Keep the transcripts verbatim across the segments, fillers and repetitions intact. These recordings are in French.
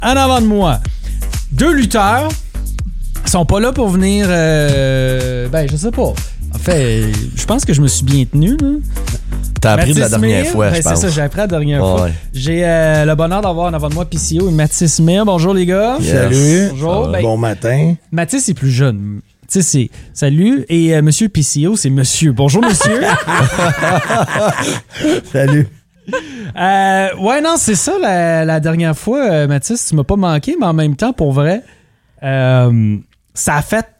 en avant de moi, deux lutteurs. Ils sont pas là pour venir... Euh, ben, je sais pas. En fait, je pense que je me suis bien tenu. Là. T'as appris Mathis de la dernière Mir, fois, ben, je pense. C'est ça, j'ai appris la dernière oh, fois. Ouais. J'ai euh, le bonheur d'avoir en avant de moi P C O et Mathis Mir. Bonjour les gars. Yes. Salut. Bonjour. Ben, bon matin. Mathis est plus jeune. Tu sais, c'est salut. Et euh, Monsieur P C O, c'est Monsieur. Bonjour, Monsieur. Salut. euh, ouais, non, c'est ça la, la dernière fois, euh, Mathis. Tu m'as pas manqué, mais en même temps, pour vrai, euh, ça a fait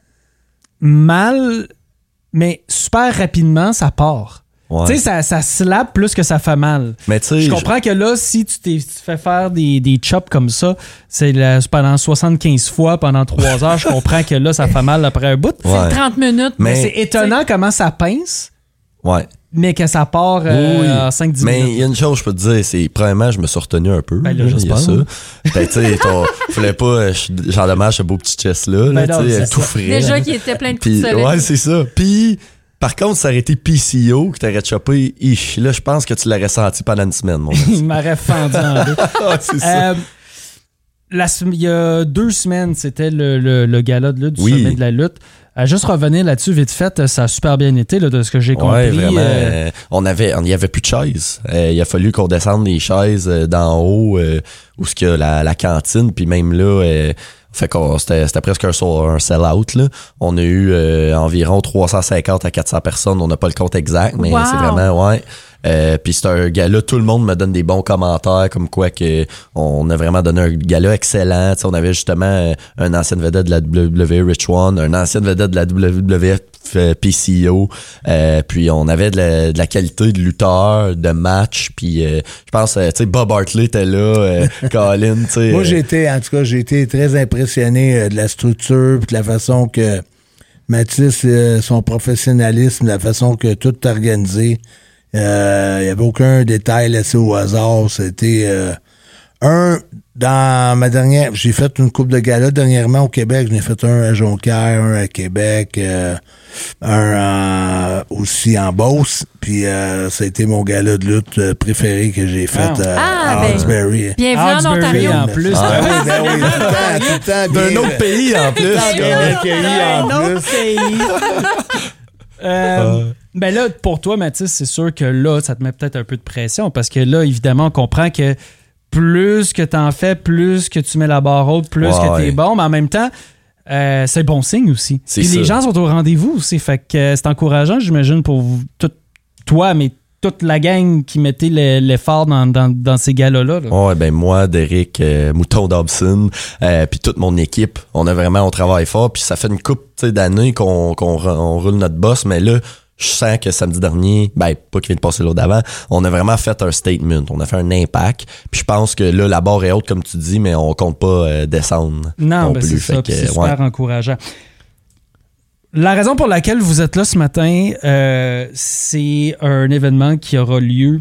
mal, mais super rapidement, ça part. Ouais. Tu sais, ça, ça slap plus que ça fait mal. Mais tu sais, Je comprends que là, si tu t'es tu te fais faire des, des chops comme ça, c'est la, pendant soixante-quinze fois, pendant trois heures, je comprends que là, ça fait mal après un bout. Ouais. C'est trente minutes. Mais, Mais- c'est étonnant comment ça pince, ouais. mais que ça part euh, Oui. en cinq dix Mais il minutes. y a une chose, je peux te dire, c'est premièrement, je me suis retenu un peu. Ben là, là, il y a j'espère. ça. Ben, tu sais, ton- fallait pas, euh, j'endommage ce beau petit chest-là, là, Ben non, tu sais, c'est tout ça. frais. Déjà là. qui était plein de coups Puis, de soleil. ouais, c'est ça. Puis, par contre, ça aurait été P C O qui t'aurait chopé. Ich, là, je pense que tu l'aurais senti pendant une semaine, mon gars. Il m'aurait fendu en deux. Ah, c'est ça. Euh, la sem- il y a deux semaines, c'était le, le, le gala de lutte, du Oui. sommet de la lutte. À juste revenir là-dessus vite fait, ça a super bien été là, de ce que j'ai compris. Ouais, vraiment. euh, euh, on avait, il y avait plus de chaises. Euh, il a fallu qu'on descende les chaises euh, d'en haut, euh, où ce qu'il y a la, la cantine, puis même là, euh, fait qu'on c'était, c'était presque un, un sell-out là. On a eu euh, environ trois cent cinquante à quatre cents personnes. On n'a pas le compte exact, mais Wow. c'est vraiment ouais. Euh, puis c'est un gala, tout le monde me donne des bons commentaires comme quoi que on a vraiment donné un gala excellent. T'sais, on avait justement euh, un ancien vedette de la W W E, Rich One, un ancien vedette de la W W F, euh, P C O, euh, puis on avait de la, de la qualité de lutteur, de match, puis euh, je pense, euh, tu sais, Bob Hartley était là, euh, Colin, tu sais. Moi, euh, j'ai été, en tout cas, j'ai été très impressionné euh, de la structure puis de la façon que Mathis, euh, son professionnalisme, la façon que tout est organisé. Il euh, n'y avait aucun détail laissé au hasard. C'était euh, un dans ma dernière. J'ai fait une coupe de galas dernièrement au Québec. J'en ai fait un à Jonquière, un à Québec, euh, un en- aussi en Beauce. Puis euh, ça a été mon gala de lutte euh, préféré que j'ai fait Ah. euh, Ah, à ben, Hawkesbury. Bienvenue en Hawkesbury, Ontario. en plus. Ah oui, ben oui, tout le temps, tout le temps. d'un bien- autre pays en plus. Bien comme- accueilli en Un autre plus. pays. Euh, ben là, pour toi, Mathis, c'est sûr que là, ça te met peut-être un peu de pression parce que là, évidemment, on comprend que plus que t'en fais, plus que tu mets la barre haute, plus Ouais, que t'es ouais. bon, mais en même temps, euh, c'est bon signe aussi. C'est Puis les ça. gens sont au rendez-vous aussi, fait que euh, c'est encourageant, j'imagine, pour vous, tout, toi, mais toute la gang qui mettait le- l'effort dans, dans, dans ces galas-là. là. Ouais, ben moi, Derek, euh, Mouton Dobson, euh, puis toute mon équipe, on a vraiment, on travaille fort, puis ça fait une couple tu sais, d'années qu'on qu'on ro- on roule notre boss, mais là, je sens que samedi dernier, ben pas qu'il vient de passer l'autre d'avant, on a vraiment fait un statement, on a fait un impact, puis je pense que là, la barre est haute comme tu dis, mais on compte pas euh, descendre. Non, ben plus, c'est fait ça, que, puis c'est ouais. super encourageant. La raison pour laquelle vous êtes là ce matin, euh, c'est un événement qui aura lieu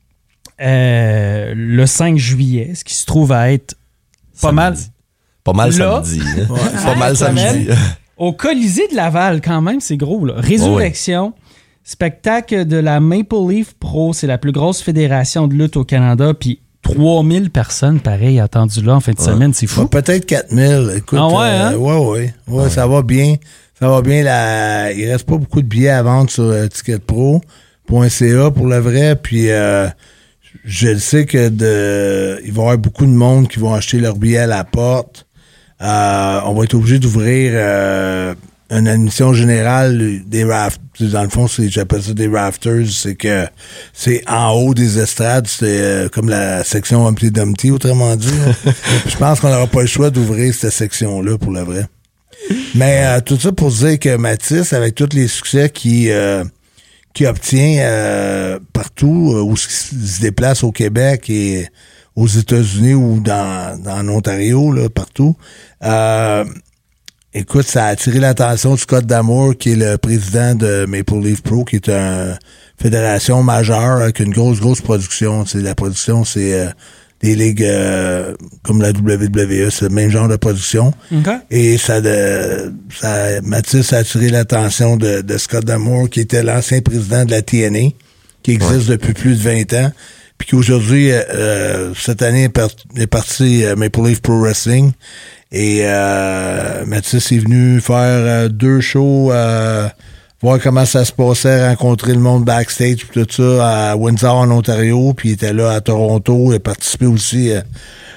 euh, le cinq juillet, ce qui se trouve à être pas Samedi. mal Pas mal Là. samedi. hein. Pas mal Cette samedi. semaine. au Colisée de Laval, quand même, c'est gros. Là. Résurrection, spectacle de la Maple Leaf Pro, c'est la plus grosse fédération de lutte au Canada, puis trois mille personnes, pareil, attendues là en fin de semaine, c'est fou. Ouais, peut-être quatre mille. Écoute, Ah ouais, hein? euh, ouais, ouais, ouais, ça va bien. Ça va bien. La... Il reste pas beaucoup de billets à vendre sur euh, ticketpro point c a pour le vrai. Puis euh, je le sais que de il va y avoir beaucoup de monde qui vont acheter leurs billets à la porte. Euh, on va être obligé d'ouvrir euh, une admission générale des rafters. Dans le fond, c'est, j'appelle ça des rafters. C'est que c'est en haut des estrades. C'est euh, comme la section Humpty Dumpty, autrement dit. là. Je pense qu'on n'aura pas le choix d'ouvrir cette section-là pour le vrai. Mais euh, tout ça pour dire que Mathis, avec tous les succès qu'il euh, qu'il obtient euh, partout, euh, où il se déplace au Québec et aux États-Unis ou dans, dans l'Ontario, là, partout, euh, écoute, ça a attiré l'attention de Scott D'Amour, qui est le président de Maple Leaf Pro, qui est une fédération majeure avec une grosse, grosse production. C'est la production, c'est euh, des ligues euh, comme la W W E, c'est le même genre de production. Okay. Et ça, de, ça Mathis a attiré l'attention de, de Scott D'Amour, qui était l'ancien président de la T N A, qui existe Ouais. depuis plus de vingt ans. puis qu'aujourd'hui, euh, cette année, est, par- est parti euh, Maple Leaf Pro Wrestling. Et euh, Mathis est venu faire euh, deux shows, euh, voir comment ça se passait, rencontrer le monde backstage, puis tout ça, à Windsor, en Ontario, puis il était là à Toronto, il a participé aussi euh,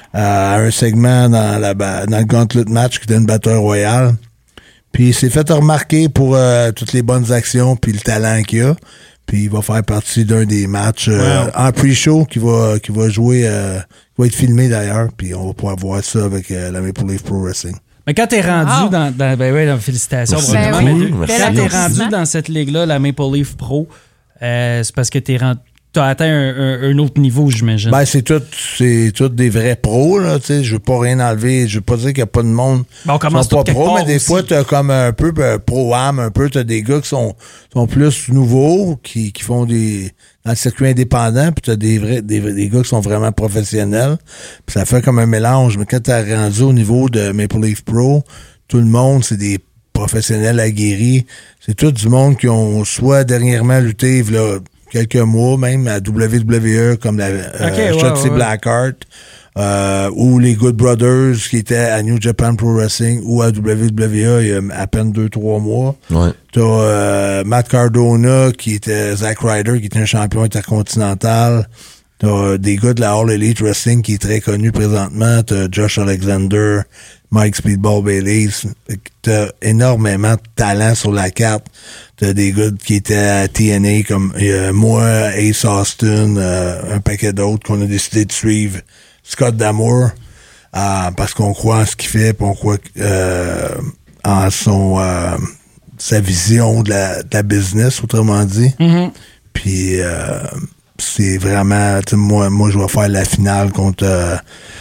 à un segment dans, la, dans le Gauntlet Match, qui était une bataille royale. Puis il s'est fait remarquer pour euh, toutes les bonnes actions puis le talent qu'il a. Puis il va faire partie d'un des matchs euh, wow. en pre-show qui va qui va jouer, euh, qui va être filmé d'ailleurs. Puis on va pouvoir voir ça avec euh, la Maple Leaf Pro Wrestling. Mais quand t'es rendu wow. dans, dans ben ouais, dans, félicitations. Ben vraiment, oui. mais Merci. quand t'es rendu dans cette ligue-là, la Maple Leaf Pro, euh, c'est parce que t'es rendu. T'as atteint un, un, un autre niveau, j'imagine. Ben, c'est tout, c'est tout des vrais pros, là, tu sais. Je veux pas rien enlever. Je veux pas dire qu'il y a pas de monde. Ben, on commence qui sont pas tout pros, mais des aussi. fois, t'as comme un peu, ben, pro-am, un peu, t'as des gars qui sont, sont plus nouveaux, qui, qui font des, dans le circuit indépendant, puis t'as des vrais, des, des gars qui sont vraiment professionnels. Puis ça fait comme un mélange. Mais quand t'as rendu au niveau de Maple Leaf Pro, tout le monde, c'est des professionnels aguerris. C'est tout du monde qui ont soit dernièrement lutté, là, quelques mois même à W W E comme la okay, euh, ouais, Shotzi ouais, ouais. Blackheart euh, ou les Good Brothers qui étaient à New Japan Pro Wrestling ou à W W E il y a à peine deux trois mois. Ouais. T'as euh, Matt Cardona qui était Zack Ryder qui était un champion intercontinental. T'as des gars de la All Elite Wrestling qui est très connu présentement. T'as Josh Alexander, Mike Speedball Bailey. T'as énormément de talent sur la carte. T'as des gars qui étaient à T N A comme euh, moi, Ace Austin, euh, un paquet d'autres qu'on a décidé de suivre. Scott D'Amour, euh, parce qu'on croit en ce qu'il fait, puis on croit euh, en son euh, sa vision de la, de la business, autrement dit. Mm-hmm. Puis euh, c'est vraiment, tu sais, moi, moi je vais faire la finale contre euh,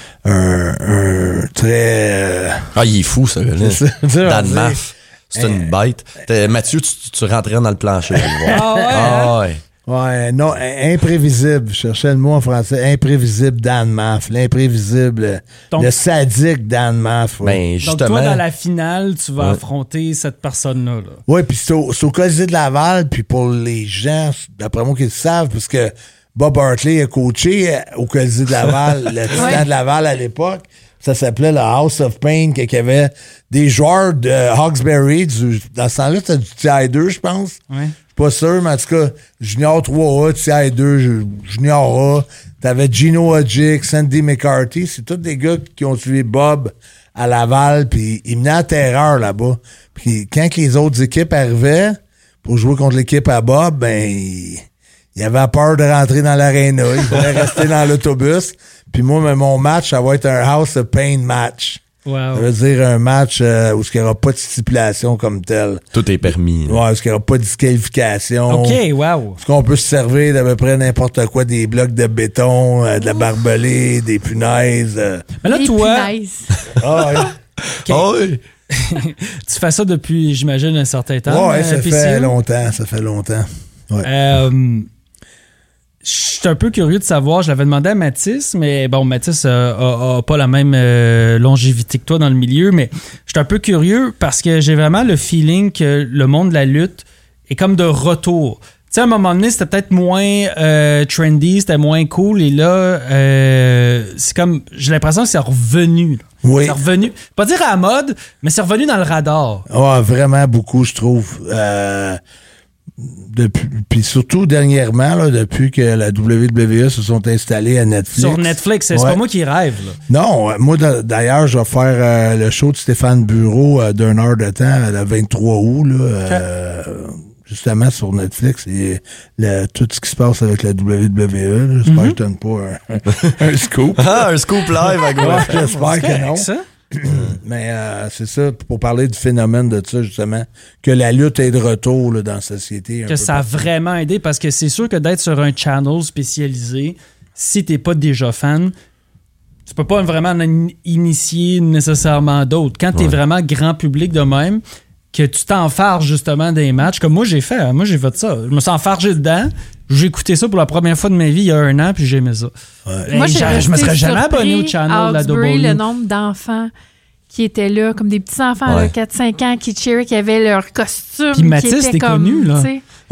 un, un très... Euh, ah, il est fou, ça, gars-là. Dan Maff. C'est euh, une bête. T'es, Mathieu, tu, tu rentrais dans le plancher. Ah ouais? Ah ouais. Ouais, non, imprévisible. Je cherchais le mot en français. Imprévisible Dan Maff. L'imprévisible. Donc, le sadique Dan Maff. Ouais. Ben, justement. Donc, toi, dans la finale, tu vas ouais. affronter cette personne-là. Là. Oui, puis c'est au, c'est au Colisée de Laval. Puis pour les gens, d'après moi, qui le savent, parce que Bob Hartley a coaché au Colisée de Laval, le Titan ouais. de Laval à l'époque. Ça s'appelait le House of Pain, qu'il y avait des joueurs de Hawkesbury. Du, dans ce temps-là, c'était du T I deux, je pense. Ouais. Pas sûr, mais en tout cas, Junior trois A, T I deux, Junior A. T'avais Gino Hodgick, Sandy McCarthy. C'est tous des gars qui ont suivi Bob à Laval, puis ils menaient à terreur là-bas. Puis quand les autres équipes arrivaient pour jouer contre l'équipe à Bob, ben, il, il avait peur de rentrer dans l'aréna. Il voulait rester dans l'autobus. Puis moi, mais mon match, ça va être un House of Pain match. Wow. Ça veut dire un match euh, où il n'y aura pas de stipulation comme telle. Tout est permis. Ouais, où il n'y aura pas de disqualification. OK, wow. Est-ce qu'on peut se servir d'à peu près n'importe quoi, des blocs de béton, euh, de la barbelée, des punaises. Euh. Mais là, des toi... punaises. Ah ouais. Okay. Oh, oui. Tu fais ça depuis, j'imagine, un certain temps. Ouais, ça P C O? fait longtemps, ça fait longtemps. Ouais. Euh... Je suis un peu curieux de savoir, je l'avais demandé à Mathis, mais bon, Mathis euh, a, a pas la même euh, longévité que toi dans le milieu, mais je suis un peu curieux parce que j'ai vraiment le feeling que le monde de la lutte est comme de retour. Tu sais, à un moment donné, c'était peut-être moins euh, trendy, c'était moins cool, et là, euh, c'est comme, j'ai l'impression que c'est revenu. Là. Oui. C'est revenu, pas dire à la mode, mais c'est revenu dans le radar. Ouais, vraiment beaucoup, je trouve. Euh... Depuis, puis surtout dernièrement, là, depuis que la W W E se sont installés à Netflix. Sur Netflix, c'est, ouais. c'est pas moi qui rêve. Là. Non, moi d'ailleurs, je vais faire euh, le show de Stéphane Bureau euh, d'une heure de temps, le vingt-trois août, là, okay. euh, justement sur Netflix. Et le, tout ce qui se passe avec la W W E, là, j'espère mm-hmm. que je donne pas un, un scoop. Ah, un scoop live à gauche. J'espère que non. Ça? Mais euh, c'est ça, pour parler du phénomène de ça, justement, que la lutte est de retour là, dans la société. Que ça a vraiment aidé, parce que c'est sûr que d'être sur un channel spécialisé, si t'es pas déjà fan, tu peux pas vraiment en initier nécessairement d'autres. Quand t'es ouais. vraiment grand public de même, que tu t'enfarges justement des matchs, comme moi j'ai fait, hein, moi j'ai fait ça. Je me suis enfargé dedans, j'ai écouté ça pour la première fois de ma vie il y a un an, puis j'aimais ça. Ouais. Moi, j'ai je me serais jamais abonné au channel de la W. Le nombre d'enfants qui étaient là, comme des petits enfants, ouais. quatre cinq ans, qui cheeraient, qui avaient leur costume. Puis Mathis, t'es comme, connu, là. T'sais.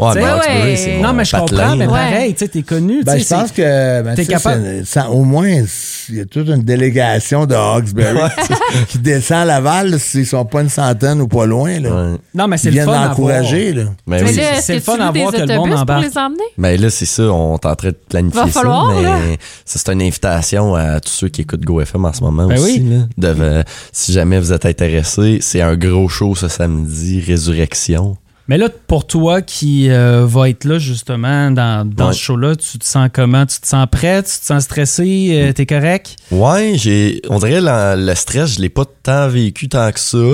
Ouais, mais Ouais, Hawkesbury, ouais. c'est mon Non, mais je patelin, comprends, mais là. Ouais. pareil, tu sais, t'es connu. Ben, tu je sais, pense c'est- que ben, t'es ça, capable- c'est- ça, au moins, il y a toute une délégation de Hawkesbury qui descend à Laval, là, s'ils sont pas une centaine ou pas loin. Là. Ouais. Non, mais c'est Ils le viennent fun à d'encourager. Là. Mais Mais oui. là, c'est est-ce le que fun tu à loues des voir que le monde autobus pour embarque. les emmener? Mais là, c'est ça, on est en train de planifier Va ça. falloir, mais là. ça, c'est une invitation à tous ceux qui écoutent GoFM en ce moment Ben aussi. oui. Là, de, euh, si jamais vous êtes intéressés, c'est un gros show ce samedi, Résurrection. Mais là, pour toi qui euh, va être là, justement, dans, dans Ouais. ce show-là, tu te sens comment? Tu te sens prêt? Tu te sens stressé? Euh, T'es correct? Ouais, j'ai, on dirait la- le stress, je l'ai pas tant vécu tant que ça,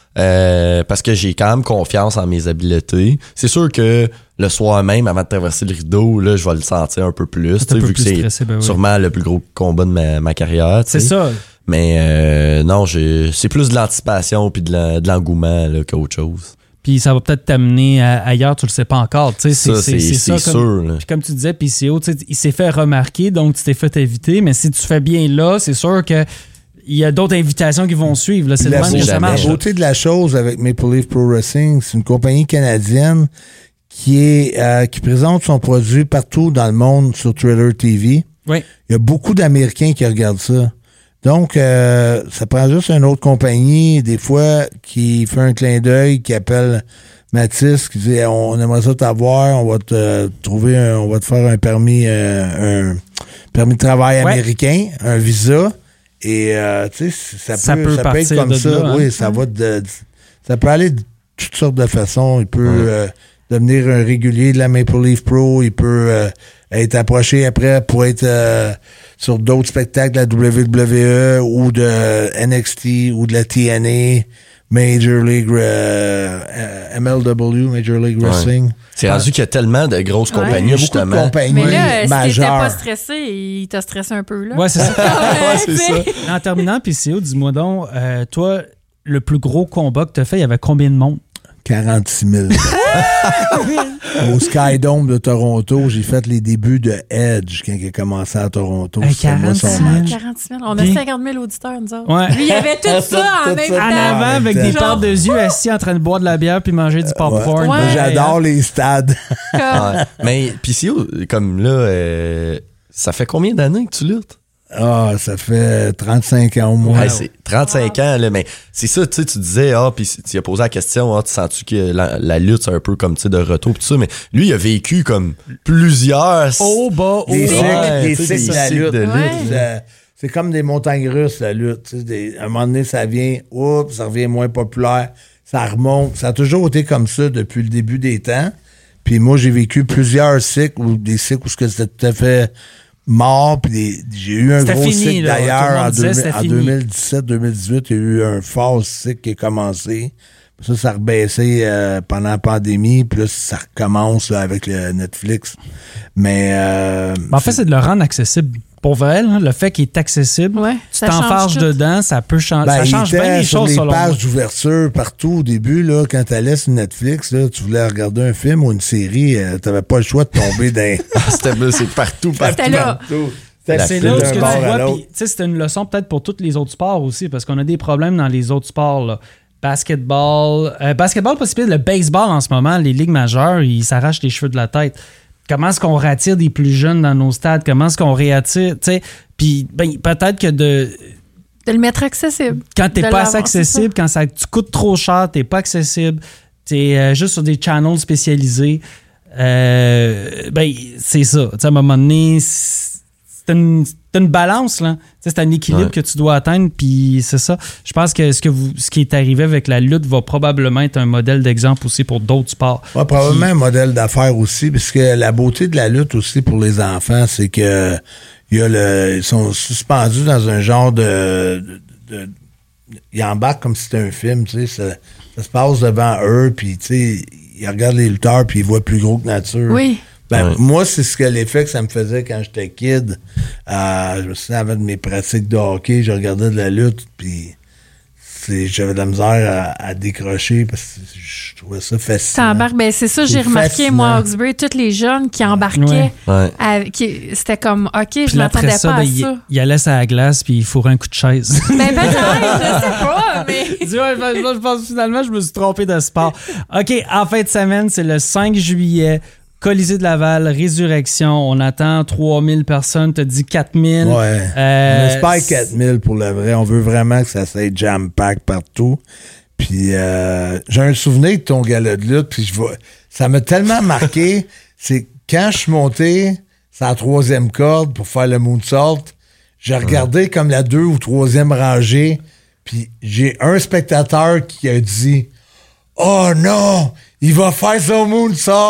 euh, parce que j'ai quand même confiance en mes habiletés. C'est sûr que le soir même, avant de traverser le rideau, là, je vais le sentir un peu plus, T'es tu un sais, peu vu que plus c'est stressé, ben oui. sûrement le plus gros combat de ma, ma carrière. tu C'est sais. ça. Mais euh, non, j'ai, c'est plus de l'anticipation puis de, la- de l'engouement là, qu'autre chose. Puis ça va peut-être t'amener à- ailleurs, tu le sais pas encore. Tu sais, Ça, c'est, c'est, ça, sûr. comme, là. puis comme tu disais, P C O, tu sais, il s'est fait remarquer, donc tu t'es fait inviter. Mais si tu fais bien là, c'est sûr que il y a d'autres invitations qui vont suivre. Là. C'est le La, même que ça jamais. marche. la beauté de la chose avec Maple Leaf Pro Wrestling, c'est une compagnie canadienne qui est euh, qui présente son produit partout dans le monde sur Thriller T V. Oui. Il y a beaucoup d'Américains qui regardent ça. Donc, euh, ça prend juste une autre compagnie, des fois, qui fait un clin d'œil, qui appelle Mathis, qui dit on aimerait ça t'avoir, on va te euh, trouver, un- on va te faire un permis, euh, un permis de travail Ouais. américain, un visa. Et euh, tu sais, ça, Ça peut, peut ça peut être partir comme de ça. là, hein. Oui, ça va de, de- ça peut aller de toutes sortes de façons. Il peut Ouais. euh, devenir un régulier de la Maple Leaf Pro. Il peut euh, être approché après pour être euh, sur d'autres spectacles de la W W E ou de N X T ou de la T N A, Major League euh, euh, M L W, Major League Ouais. Wrestling. C'est rendu qu'il y a tellement de grosses Ouais. Il y compagnies, a beaucoup de justement. compagnies Mais là, si t'étais majeures. pas stressé, il t'a stressé un peu, là. Ouais, c'est ça. Ouais, c'est ça. En terminant, P C O, dis-moi donc, euh, toi, le plus gros combat que tu as fait, il y avait combien de monde? quarante-six mille. Au Skydome de Toronto, j'ai fait les débuts de Edge quand il a commencé à Toronto. Hey, C'était moi son quarante-six mille. match. quarante-six mille. On a Puis- cinquante mille auditeurs, nous autres. Ouais. Lui, il y avait tout ça en Tout même ça En Ah, temps. avant, en avec même des temps. paires de yeux, assis en train de boire de la bière puis manger du popcorn. Ouais. Moi, Ben, j'adore hein. les stades. Comme- Ouais. Mais P C O, comme là, euh, ça fait combien d'années que tu luttes? Ah, ça fait trente-cinq ans au moins. Ouais, c'est trente-cinq ans, là, mais c'est ça, tu sais, tu disais, ah, puis tu as posé la question, ah, tu sens-tu que la, la lutte, c'est un peu comme, tu sais, de retour, pis tout ça, mais lui, il a vécu comme plusieurs... Au bas, au Des bas. cycles, des tu sais, cycles de la cycles lutte. de lutte. Ouais. Ça- C'est comme des montagnes russes, la lutte. Tu sais, des- à un moment donné, ça vient, oups, ça revient moins populaire, ça remonte. Ça a toujours été comme ça depuis le début des temps. Puis moi, j'ai vécu plusieurs cycles, ou des cycles où c'était tout à fait mort. Puis des- j'ai eu un C'était gros fini, cycle là. Tout le d'ailleurs monde en, disait deux mille c'était en fini. deux mille dix-sept deux mille dix-huit. Il y a eu un fort cycle qui a commencé. Puis ça, ça a rebaissé euh, pendant la pandémie. Puis là, ça recommence là, avec le Netflix. Mais... euh, Ben, en fait, c'est de le rendre accessible. Pour vrai, là, le fait qu'il est accessible, Ouais, tu ça change t'enfarges tout. dedans, ça peut changer. Ben, ça il change était bien les sur choses les selon moi. pages d'ouverture partout au début, là, quand t'allais sur Netflix, là, tu voulais regarder un film ou une série, euh, t'avais pas le choix de tomber dans... C'était là, c'est partout, partout. C'était là. partout. Ben, La c'est file là où d'un ce que tu bord à vois. l'autre. puis, tu sais, c'est une leçon peut-être pour tous les autres sports aussi, parce qu'on a des problèmes dans les autres sports. Là. Basketball, euh, basketball, pas si pire, le baseball en ce moment, les ligues majeures, ils s'arrachent les cheveux de la tête. Comment est-ce qu'on réattire des plus jeunes dans nos stades? Comment est-ce qu'on réattire? Tu sais, puis ben, peut-être que de De le mettre accessible. quand t'es De pas assez l'avoir, accessible, quand ça tu coûtes trop cher, t'es pas accessible, t'es euh, juste sur des channels spécialisés, euh, ben c'est ça. Tu sais, à un moment donné, c'est une, c'est une balance, là. Tu sais, c'est un équilibre Ouais. que tu dois atteindre, puis c'est ça. Je pense que ce, que vous, ce qui est arrivé avec la lutte va probablement être un modèle d'exemple aussi pour d'autres sports. Ouais, probablement un modèle d'affaires aussi, parce que la beauté de la lutte aussi pour les enfants, c'est que il y a le, ils sont suspendus dans un genre de, de, de- ils embarquent comme si c'était un film, tu sais, ça, ça se passe devant eux, puis tu sais, ils regardent les lutteurs, puis ils voient plus gros que nature. Oui. Ben, Ouais. moi, c'est ce que l'effet que ça me faisait quand j'étais kid. Euh, je me souviens, avant de mes pratiques de hockey, je regardais de la lutte, puis c'est- j'avais de la misère à, à décrocher parce que je trouvais ça fascinant. T'embarques. Ben, c'est ça, C'est j'ai remarqué, fascinant. moi, à Hawkesbury, tous les jeunes qui embarquaient. Ouais. Ouais. à- qui- C'était comme, OK, Puis je là, après m'attendais ça, pas ben, à il, ça. il allait sur la glace, puis il fourrait un coup de chaise. Ben, peut-être, je sais pas, mais. dis, ouais, je pense que finalement, je me suis trompé de sport. OK, en fin de semaine, c'est le cinq juillet. Colisée de Laval, Résurrection. On attend trois mille personnes. T'as dit quatre mille. Ouais. Euh, On espère quatre mille pour le vrai. On veut vraiment que ça soit jam-pack partout. Puis euh, j'ai un souvenir de ton gala de lutte. Puis je vois, ça m'a tellement marqué. C'est quand je suis monté sur la troisième corde pour faire le moonsault, j'ai regardé ouais. comme la deux ou troisième rangée. Puis j'ai un spectateur qui a dit « Oh non! Il va faire son moonsault! »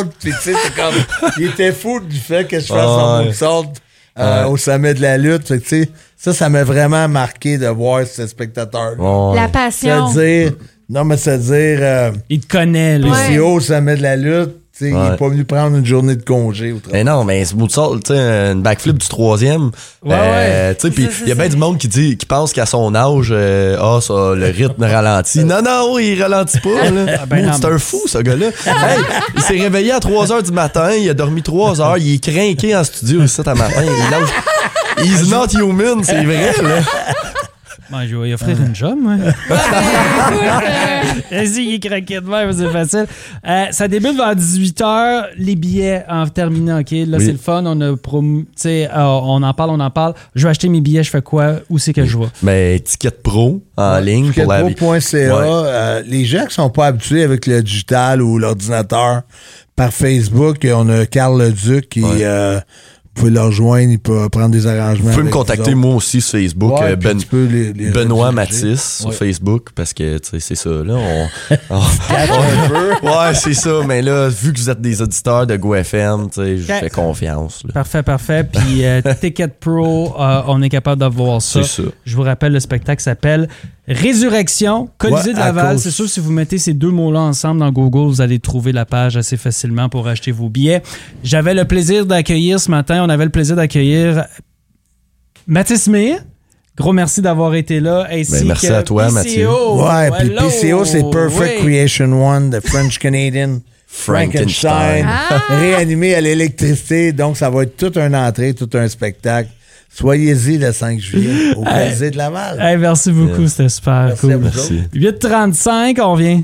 Puis tu sais, c'est comme... Il était fou du fait que je fasse oh, son ouais. moonsault euh, ouais. au sommet de la lutte. Fait que tu sais, ça, ça m'a vraiment marqué de voir ce spectateur-là. Oh, la passion. C'est-à-dire... Non, mais c'est-à-dire... Euh, il te connaît, là. P C O au sommet de la lutte. Ouais. Il n'est pas venu prendre une journée de congé au travail. Mais non, mais ce moonsault, tu sais, une backflip du troisième. Ouais, euh, ouais. Tu sais, puis il y a bien du monde qui dit, qui pense qu'à son âge, euh, ah, ça, le rythme ralentit. Non, non, il ralentit pas, là. Ah ben, c'est un fou, ce gars-là. Hey, il s'est réveillé à trois heures du matin, il a dormi trois heures, il est crinqué en studio, ça, à matin. Il lâche... He's not human, c'est vrai, là. Ben, je vais lui offrir une job, moi. Vas-y, il est craqué de même, c'est facile. Euh, ça débute vers dix-huit heures. Les billets en terminant, OK? Là, oui. c'est le fun. On a promu... Tu sais, euh, on en parle, on en parle. Je vais acheter mes billets, je fais quoi? Où c'est que je vais? Ben, Ticket Pro en ouais, ligne. ticket pro point c a. Ouais. Euh, les gens qui sont pas habitués avec le digital ou l'ordinateur, par Facebook, on a Carl Leduc qui... Ouais. Euh, vous pouvez le rejoindre, il peut prendre des arrangements. Vous pouvez me contacter moi aussi sur Facebook, ouais, ben, les, les Benoît Mathis sur ouais. Facebook, parce que tu sais, c'est ça, là. On, on, on, ouais, c'est ça, mais là, vu que vous êtes des auditeurs de GoFM, tu sais, je fais confiance. Là. Parfait, parfait. Puis euh, Ticket Pro, euh, on est capable d'avoir ça. C'est ça. Je vous rappelle, le spectacle s'appelle Résurrection, Colisée ouais, de Laval. Cause... C'est sûr, si vous mettez ces deux mots-là ensemble dans Google, vous allez trouver la page assez facilement pour acheter vos billets. J'avais le plaisir d'accueillir ce matin, on avait le plaisir d'accueillir Mathis Meir. Gros merci d'avoir été là. Ainsi ben, merci que à toi, Mathieu. Ouais, puis P C O, c'est Perfect oui. Creation One, the French-Canadian Frankenstein, ah. réanimé à l'électricité. Donc, ça va être toute une entrée, tout un spectacle. Soyez-y le cinq juillet au Colisée de Laval. Hey, merci beaucoup, yeah. C'était super merci cool. Merci. huit trente-cinq, on vient.